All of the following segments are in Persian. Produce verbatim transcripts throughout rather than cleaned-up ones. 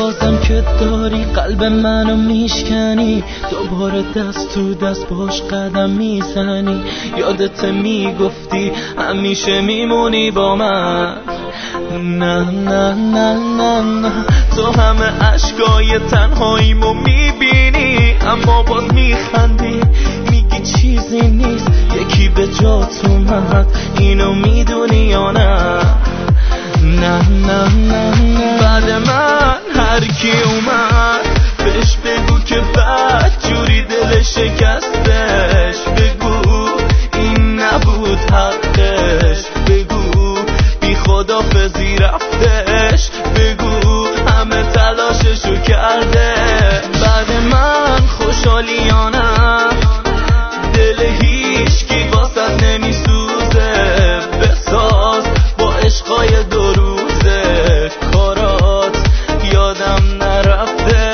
بازم که داری قلب منو میشکنی، دوباره دست تو دست باش قدم میزنی. یادت میگفتی همیشه میمونی با من. نه نه نه نه نه تو همه عشقای تنهاییمو میبینی، اما باز میخندی میگی چیزی نیست. یکی به جات اومد اینو میدونی یا نه؟ نه نه نه نه بعد من هر کی اومد بهش بگو که بد جوری دل شکستش. بگو این نبود حقش، بگو بی خدافظی رفتش، بگو همه تلاششو کرده. بعد من خوشحالی یا نه؟ دل هیچکی واسط نمیسوزه. بساز با عشقای دو روزه، کارات یادم نرفته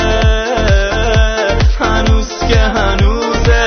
هنوز که هنوزه.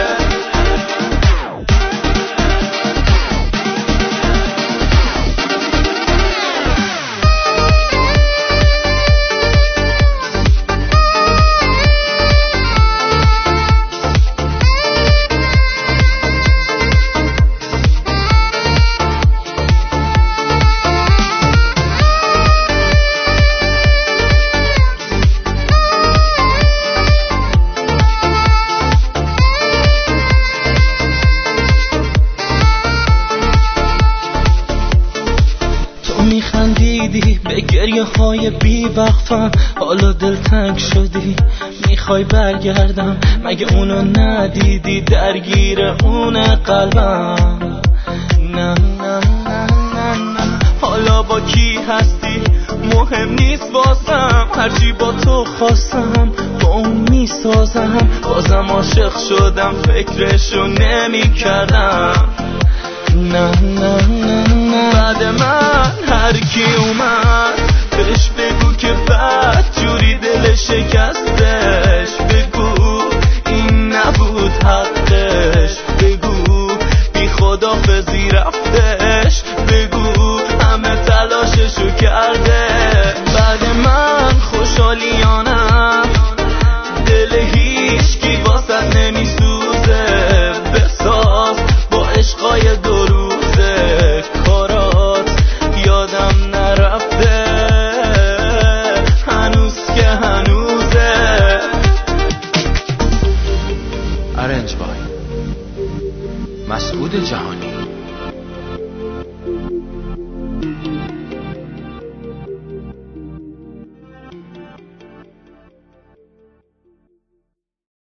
میخندیدی به گریه های بی وقفم، حالا دلتنگ شدی میخوای برگردم. مگه اونو ندیدی درگیر اون قلبم؟ نه نه نه نه نه حالا با کی هستی مهم نیست واسم، هرچی با تو خواستم با اون میسازم. بازم عاشق شدم فکرشو نمی کردم. نه نه نه نه بعد من هر کی اومد بهش بگو که بد جوری دل شکستش. بگو این نبود حقش، بگو بی خدافظی رفتش، بگو همه تلاششو کرده. بعد من خوشحالی یا نه؟ دل هیچکی واسط نمیسوزه. بساز با عشقای دو روزه، کارات یادم نرفته هنوز که هنوزه. ارنج بای مسعود جهانی.